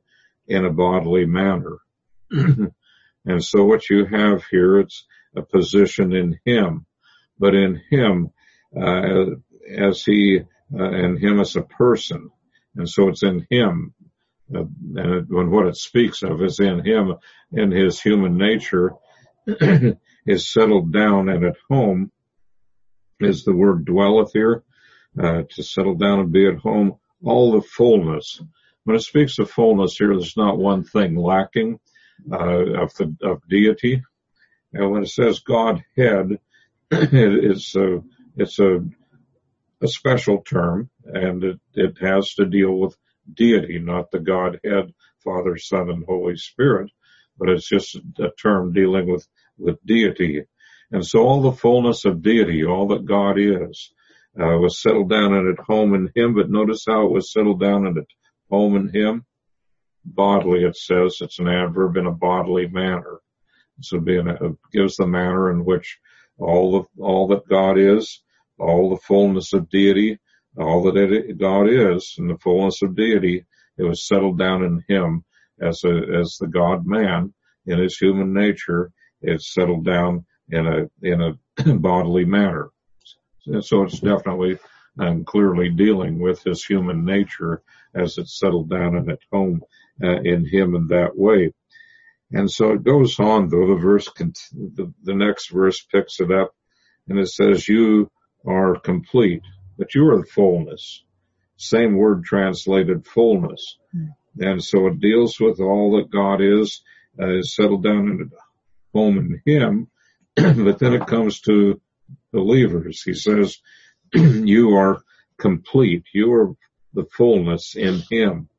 in a bodily manner. And so what you have here, it's a position in him, but in him, uh, as he, uh, and him as a person. And so it's in him, uh, and it, when what it speaks of is in him, in his human nature, is settled down and at home, is the word dwelleth here, uh, to settle down and be at home, all the fullness. When it speaks of fullness here, there's not one thing lacking, uh, of the, of deity. And when it says Godhead, it's a, it's a, a special term, and it, it has to deal with deity, not the Godhead, Father, Son, and Holy Spirit, but it's just a term dealing with, with deity. And so all the fullness of deity, all that God is, uh, was settled down and at home in him, but notice how it was settled down and at home in him. Bodily, it says, it's an adverb in a bodily manner. So being a, gives the manner in which all the, all that God is, all the fullness of deity, all that it, God is, and the fullness of deity, it was settled down in him as a, as the God-man in his human nature. It's settled down in a, in a bodily manner. And so it's definitely and clearly dealing with his human nature as it's settled down and at home uh, in him in that way. And so it goes on, though, the verse, the, the next verse picks it up, and it says, you are complete, but you are the fullness. Same word translated fullness. Mm. And so it deals with all that God is, uh, is settled down in home in him, but then it comes to believers. He says, you are complete. You are the fullness in him.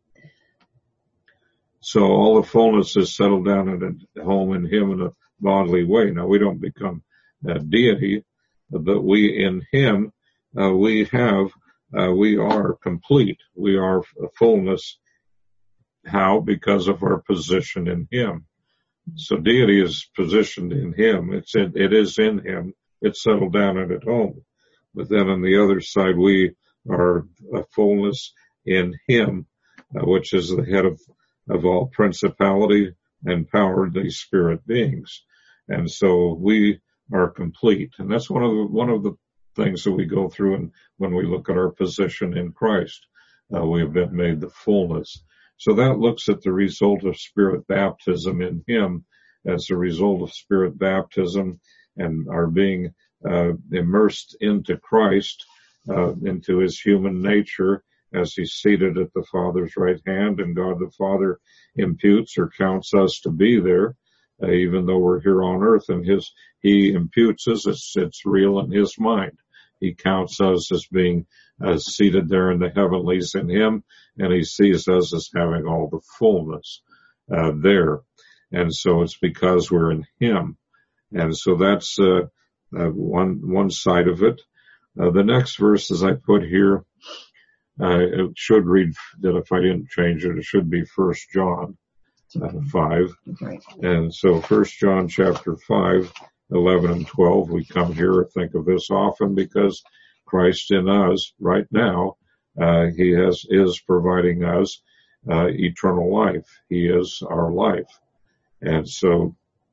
So all the fullness is settled down at home in him in a bodily way. Now we don't become a deity, but we in him, uh, we have, uh, we are complete. We are a fullness. How? Because of our position in him. So deity is positioned in him. It's in, it is in him. It's settled down and at home. But then on the other side, we are a fullness in him, uh, which is the head of, of all principality and power, these spirit beings. And so we are complete. And that's one of the, one of the things that we go through and when we look at our position in Christ. Uh, we have been made the fullness. So that looks at the result of spirit baptism in him as a result of spirit baptism and our being uh, immersed into Christ, uh, into his human nature as he's seated at the Father's right hand, and God the Father imputes or counts us to be there, uh, even though we're here on earth, and his, he imputes us, it's, it's real in his mind. He counts us as being uh, seated there in the heavenlies in him, and he sees us as having all the fullness uh, there. And so it's because we're in him. And so that's uh, uh, one one side of it. Uh, the next verses I put here, uh, it should read that if I didn't change it, it should be First John uh, five. Okay. And so First John chapter five, eleven and twelve, we come here and think of this often because Christ in us right now, uh, he has, is providing us, uh, eternal life. He is our life. And so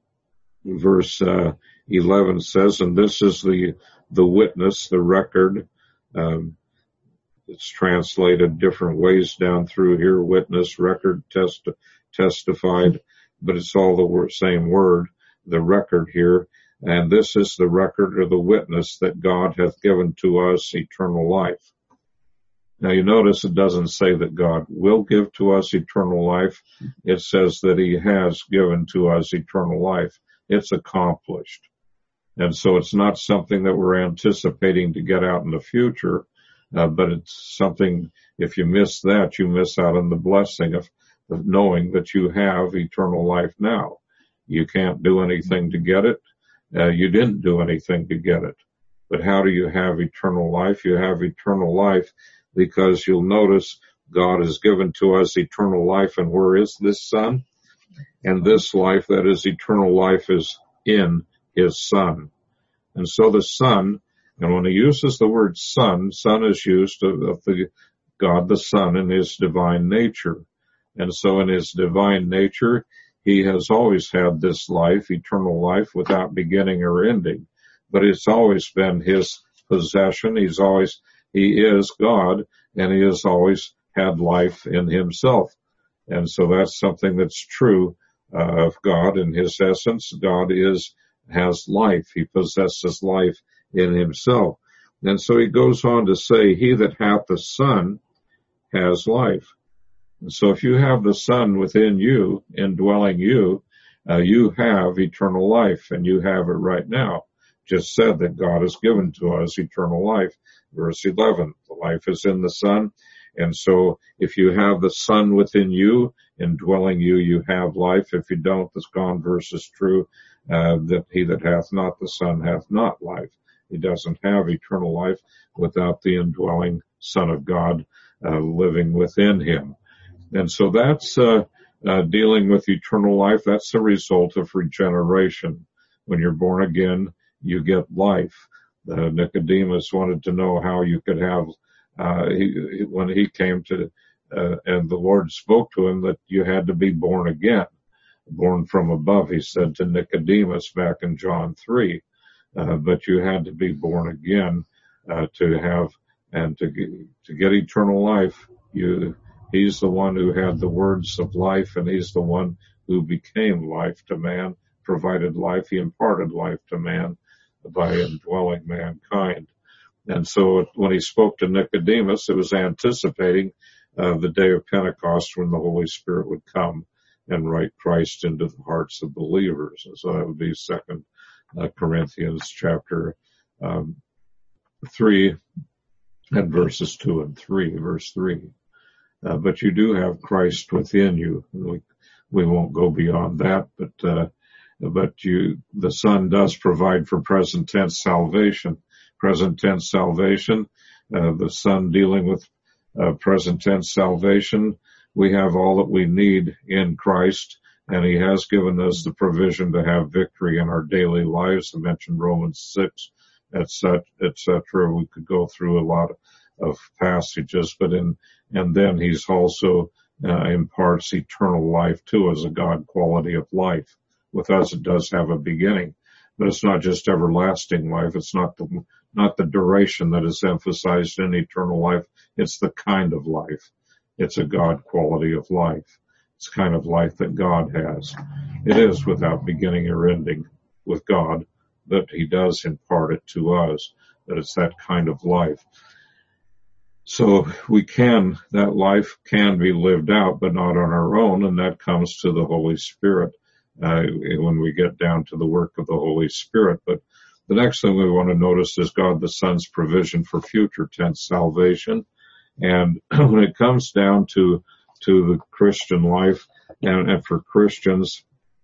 verse, uh, eleven says, and this is the, the witness, the record, um, it's translated different ways down through here, witness, record, test, testified, but it's all the word, same word, the record here. And this is the record or the witness that God hath given to us eternal life. Now you notice it doesn't say that God will give to us eternal life. It says that he has given to us eternal life. It's accomplished. And so it's not something that we're anticipating to get out in the future, uh, but it's something, if you miss that, you miss out on the blessing of, of knowing that you have eternal life now. You can't do anything to get it. Uh, you didn't do anything to get it. But how do you have eternal life? You have eternal life because you'll notice God has given to us eternal life. And where is this Son? And this life, that is eternal life, is in his Son. And so the Son, and when he uses the word Son, Son is used of, of the God the Son in his divine nature. And so in his divine nature, he has always had this life, eternal life, without beginning or ending. But it's always been his possession. He's always, he is God, and he has always had life in himself. And so that's something that's true uh, of God in his essence. God is, has life. He possesses life in himself. And so he goes on to say, he that hath the Son has life. And so if you have the Son within you, indwelling you, uh, you have eternal life, and you have it right now. Just said that God has given to us eternal life. Verse eleven, the life is in the Son. And so if you have the Son within you, indwelling you, you have life. If you don't, this converse is true, uh, that he that hath not the Son hath not life. He doesn't have eternal life without the indwelling Son of God uh, living within him. And so that's uh, uh, dealing with eternal life. That's a result of regeneration. When you're born again, you get life. Uh, Nicodemus wanted to know how you could have, uh, he, when he came to, uh, and the Lord spoke to him that you had to be born again, born from above, he said to Nicodemus back in John three. Uh, but you had to be born again, uh, to have, and to get, to get eternal life. You, he's the one who had the words of life, and he's the one who became life to man, provided life. He imparted life to man by indwelling mankind. And so when he spoke to Nicodemus, it was anticipating uh, the day of Pentecost when the Holy Spirit would come and write Christ into the hearts of believers. And so that would be Second uh, Corinthians chapter um, three and verses two and three, verse three. Uh, but you do have Christ within you. We, we won't go beyond that, but uh, but you, the Son does provide for present tense salvation. Present tense salvation, uh, the Son dealing with uh, present tense salvation. We have all that we need in Christ, and he has given us the provision to have victory in our daily lives. I mentioned Romans six, et cetera, et cetera. We could go through a lot of passages, but in, and then he's also uh, imparts eternal life to us, a God quality of life. With us, it does have a beginning, but it's not just everlasting life. It's not the, not the duration that is emphasized in eternal life. It's the kind of life. It's a God quality of life. It's the kind of life that God has. It is without beginning or ending with God, but he does impart it to us, that it's that kind of life. So we can, that life can be lived out, but not on our own, and that comes to the Holy Spirit uh, when we get down to the work of the Holy Spirit. But the next thing we want to notice is God the Son's provision for future tense salvation. And when it comes down to to the Christian life, and, and for Christians,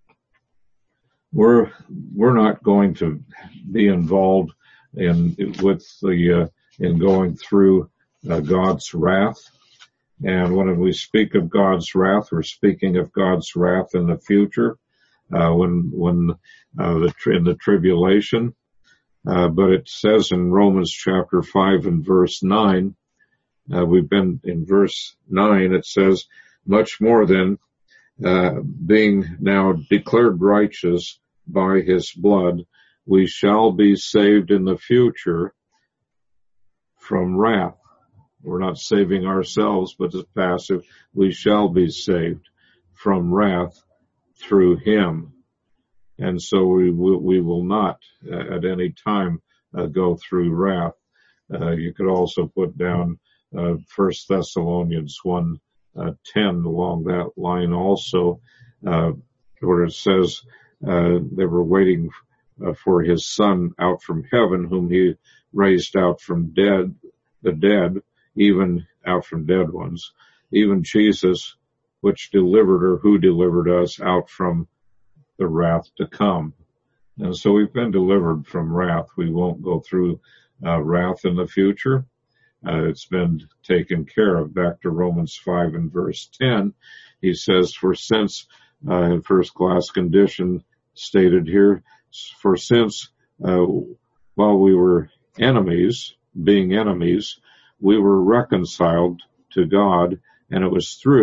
we're we're not going to be involved in with the uh, in going through uh, God's wrath. And when we speak of God's wrath, we're speaking of God's wrath in the future, uh, when when uh, the in the tribulation. Uh, but it says in Romans chapter five and verse nine. Uh, we've been in verse nine, it says, much more than, uh, being now declared righteous by his blood, we shall be saved in the future from wrath. We're not saving ourselves, but as passive, we shall be saved from wrath through him. And so we will, we will not uh, at any time uh, go through wrath. Uh, you could also put down Uh, First Thessalonians one, uh, ten along that line also, uh, where it says, uh, they were waiting uh, for his Son out from heaven, whom he raised out from dead, the dead, even out from dead ones, even Jesus, which delivered or who delivered us out from the wrath to come. And so we've been delivered from wrath. We won't go through uh, wrath in the future. Uh, it's been taken care of. Back to Romans five and verse ten, he says, for since, uh, in first class condition stated here, for since, uh, while we were enemies, being enemies, we were reconciled to God, and it was through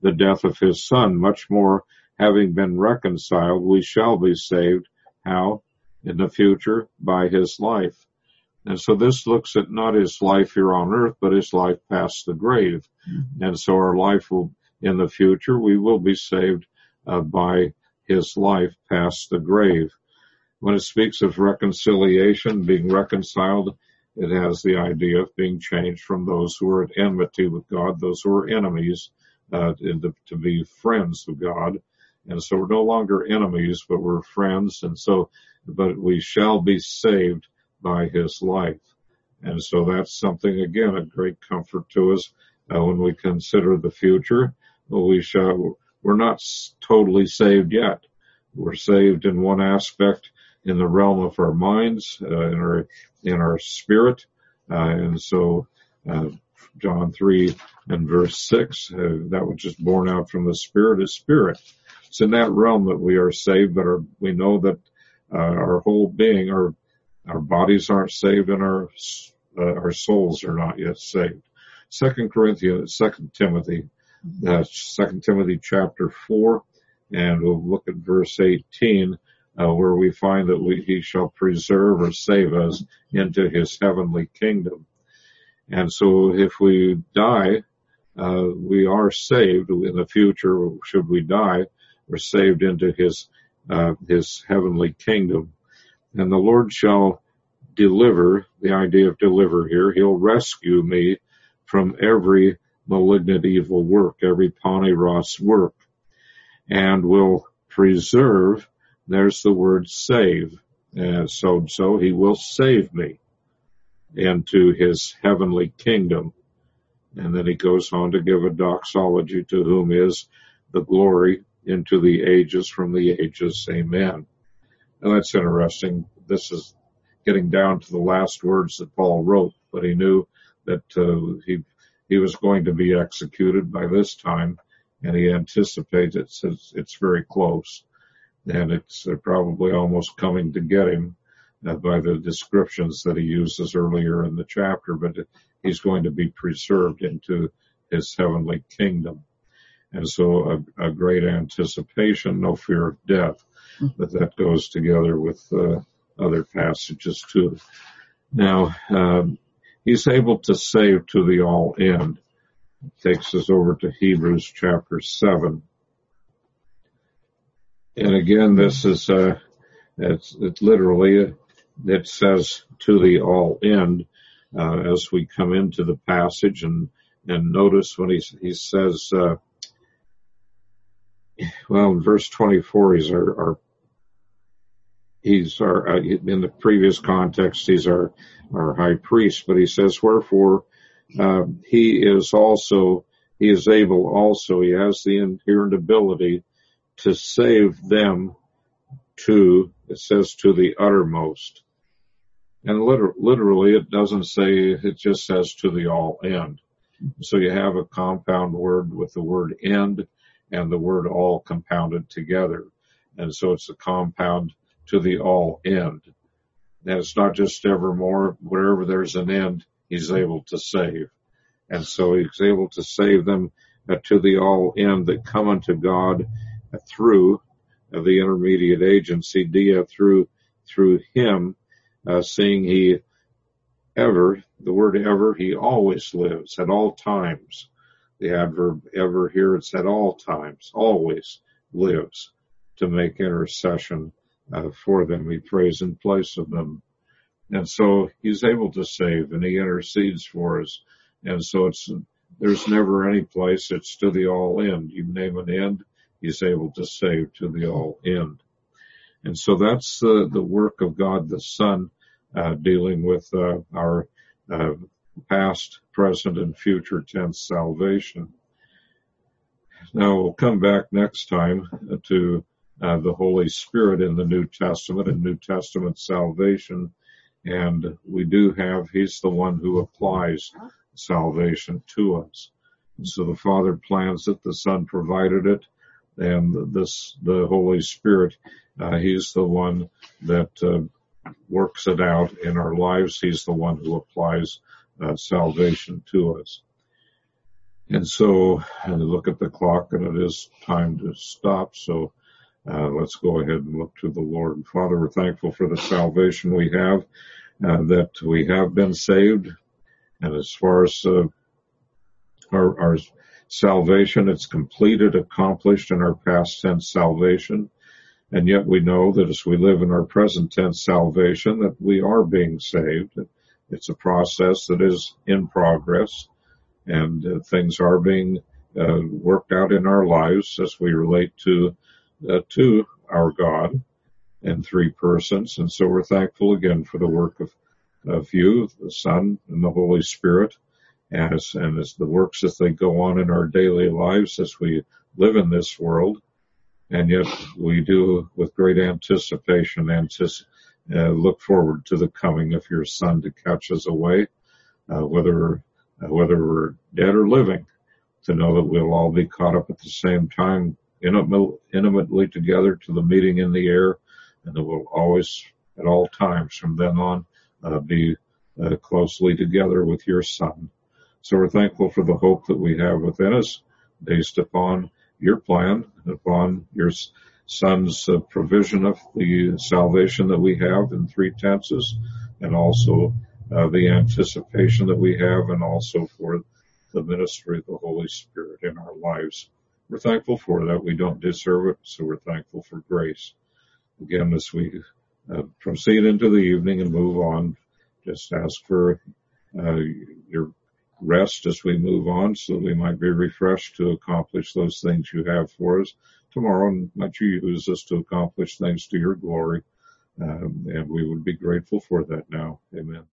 the death of his Son. Much more, having been reconciled, we shall be saved. How? In the future, by his life. And so this looks at not his life here on earth, but his life past the grave. Mm-hmm. And so our life will, in the future, we will be saved uh, by his life past the grave. When it speaks of reconciliation, being reconciled, it has the idea of being changed from those who are at enmity with God, those who are enemies, uh, to, to be friends of God. And so we're no longer enemies, but we're friends. And so, but we shall be saved by his life. And so that's something, again, a great comfort to us uh, when we consider the future. Well, we shall, we're not totally saved yet. We're saved in one aspect in the realm of our minds, uh, in our, in our spirit. Uh, and so, uh, John three and verse six, uh, that which is born out from the Spirit is spirit. It's in that realm that we are saved, but our, we know that uh, our whole being, our our bodies aren't saved, and our uh, our souls are not yet saved. Second Corinthians, Second Timothy, uh, Second Timothy chapter four, and we'll look at verse eighteen, uh, where we find that we, he shall preserve or save us into his heavenly kingdom. And so if we die, uh, we are saved in the future. Should we die, we're saved into his, uh, his heavenly kingdom. And the Lord shall deliver, the idea of deliver here, he'll rescue me from every malignant evil work, every poniros work, and will preserve, there's the word save. And so, so he will save me into his heavenly kingdom. And then he goes on to give a doxology, to whom is the glory into the ages from the ages. Amen. And that's interesting. This is getting down to the last words that Paul wrote, but he knew that uh, he he was going to be executed by this time, and he anticipates it's, it's, it's very close, and it's uh, probably almost coming to get him uh, by the descriptions that he uses earlier in the chapter, but he's going to be preserved into his heavenly kingdom. And so a, a great anticipation, no fear of death, but that goes together with uh, other passages too. Now, um, he's able to save to the all end. Takes us over to Hebrews chapter seven. And again, this is, uh, it's, it's literally, it says to the all end, uh, as we come into the passage, and, and notice when he, he says, uh, well, in verse twenty-four, he's our, our he's our, uh, in the previous context, he's our, our high priest, but he says, wherefore, uh, he is also, he is able also, he has the inherent ability to save them to, it says to the uttermost. And liter- literally it doesn't say, it just says to the all end. So you have a compound word with the word end and the word all compounded together. And so it's a compound to the all end. And it's not just evermore, wherever there's an end, he's able to save. And so he's able to save them uh, to the all end that come unto God uh, through uh, the intermediate agency, dia, through, through him, uh, seeing he ever, the word ever, he always lives at all times. The adverb ever here, it's at all times, always lives to make intercession uh, for them. He prays in place of them. And so he's able to save, and he intercedes for us. And so it's, there's never any place, it's to the all end. You name an end, he's able to save to the all end. And so that's the, the work of God the Son, uh, dealing with uh, our uh, past, present, and future tense salvation. Now we'll come back next time to uh, the Holy Spirit in the New Testament and New Testament salvation. And we do have, he's the one who applies salvation to us. And so the Father plans it, the Son provided it, and this, the Holy Spirit, uh, he's the one that uh, works it out in our lives. He's the one who applies uh, salvation to us. And so I look at the clock, and it is time to stop. So uh, let's go ahead and look to the Lord. Father, we're thankful for the salvation we have, uh, that we have been saved. And as far as uh, our, our salvation, it's completed, accomplished in our past tense salvation. And yet we know that as we live in our present tense salvation, that we are being saved. It's a process that is in progress, and uh, things are being uh, worked out in our lives as we relate to uh, to our God in three persons. And so we're thankful again for the work of, of you, the Son, and the Holy Spirit, as and as the works as they go on in our daily lives as we live in this world. And yet we do, with great anticipation, antici- uh, look forward to the coming of your Son to catch us away, uh, whether uh, whether we're dead or living, to know that we'll all be caught up at the same time, intim- intimately together to the meeting in the air, and that we'll always, at all times from then on, uh, be uh, closely together with your Son. So we're thankful for the hope that we have within us, based upon your plan, upon your Son's uh, provision of the salvation that we have in three tenses, and also uh, the anticipation that we have, and also for the ministry of the Holy Spirit in our lives. We're thankful for that. We don't deserve it, so we're thankful for grace. Again, as we uh, proceed into the evening and move on, just ask for uh, your rest as we move on, so that we might be refreshed to accomplish those things you have for us tomorrow, and might you use us to accomplish things to your glory. Um, and we would be grateful for that now. Amen.